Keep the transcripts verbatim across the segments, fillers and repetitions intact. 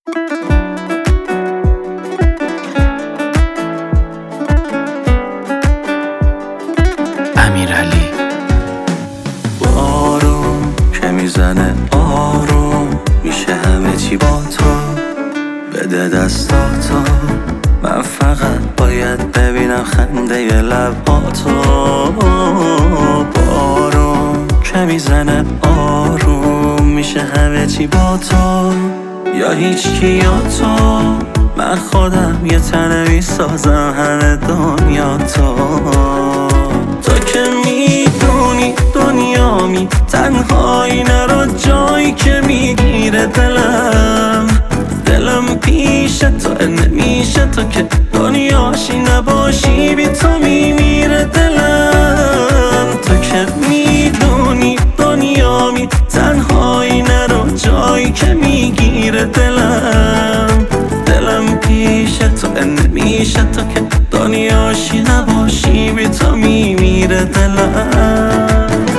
امیرعلی. بارون که میزنه آروم میشه همه چی با تو، بده دستاتو، من فقط باید ببینم خنده ی لباتو. بارون که میزنه آروم میشه همه چی با تو، یا هیچ کی یا تو، من خودم یه تنه میسازم همه دنیا تو. تو که میدونی دنیامی تنهایی، نرو جایی که میگیره دلم دلم پیش تو نمیشه، تو که دنیاشی نباشی بی تو میمیره دلم. تو که میدونی دنیامی تنهایی، نرو جایی که میگیره دلم دلم پیش تو نمیشه، تو که دنیاشی نباشی بی تو میمیره دلم.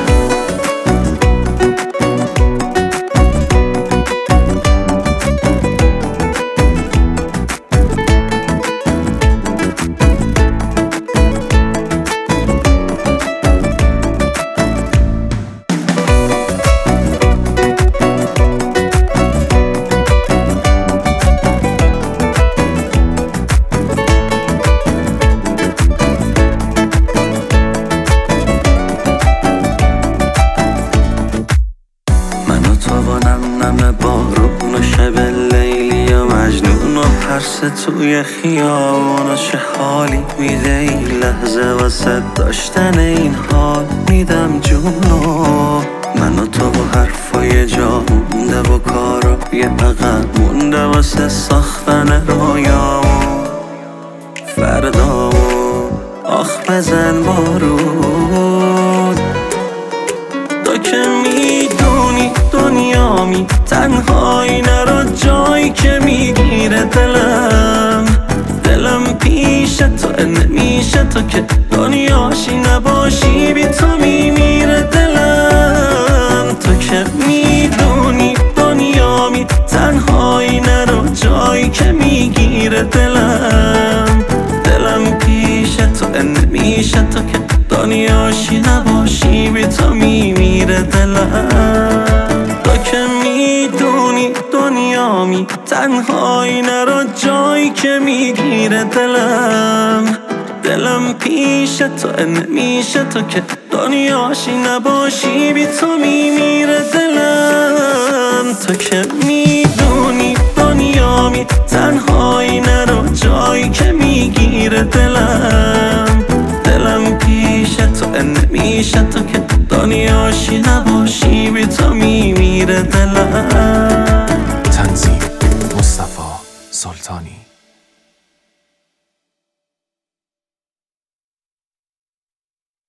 نم بارون و شب لیلی و مجنون و پرس توی خیابون، و چه حالی میده این لحظه واسه داشتن این حال، میدم جونو. من و تو و حرفای جا مونده و کارا یه عقب مونده واسه ساختن رویامون فردامون. آخ بزن بارون، تو که میدونی دنیامی تنهایی، نرو جایی که میگیره دلم دلم پیش تو نمیشه، تو که دنیاشی نباشی بی تو میمیره دلم. تو که میدونی دنیامی تنهایی، نرو جایی که میگیره دلم دلم پیش تو نمیشه، تو که دنیاشی نباشی بی تو میمیره دلم. تو که میدونی دنیامی تنهایی، نرو جایی که میگیره دلم دلم پیش تو نمیشه، تو که دنیاشی نباشی بی تو میمیره دلم. تو که میدونی دنیامی تنهایی، نرو جایی که میگیره دلم دلم پیش تو نمیشه، تو که دنیاشی نباشی بی تو میمیره دلم. تنظیم مصطفی سلطانی.